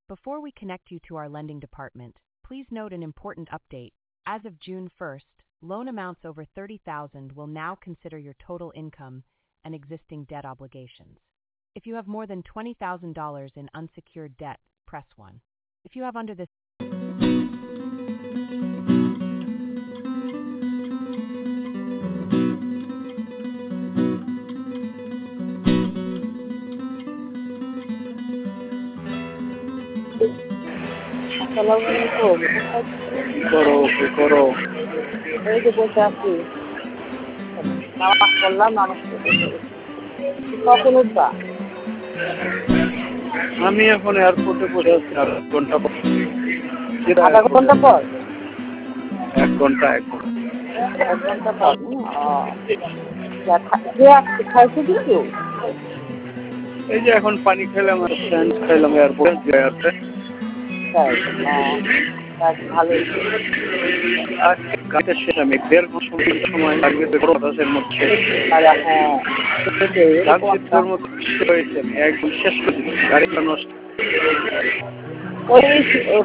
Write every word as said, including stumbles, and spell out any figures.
Before we connect you to our lending department, please note an important update. As of June first, loan amounts over thirty thousand dollars will now consider your total income and existing debt obligations. If you have more than twenty thousand dollars in unsecured debt, press one. If you have under this আসসালামু আলাইকুম। কি করো কি করো এই যে বসে আছি। নামাজ পড়লাম, নামাজ পড়তে কখন উঠবা? আমি এখন এয়ারপোর্টে বসে আছি আর এক ঘন্টা পর আধা ঘন্টা পর এক ঘন্টা এক ঘন্টা এক ঘন্টা পর খাইছো কিছু? এই যে এখন পানি খেলাম আর স্যান্ডস খাইলাম এয়ারপোর্টে আছে ভালোই। আজকে কাজের শেষ আমি দেড় ঘন্টা সময় লাগবে বাতাসের মধ্যে হ্যাঁ মতো হয়েছে একদম শেষ করে দিচ্ছি গাড়িটা নষ্ট। ওই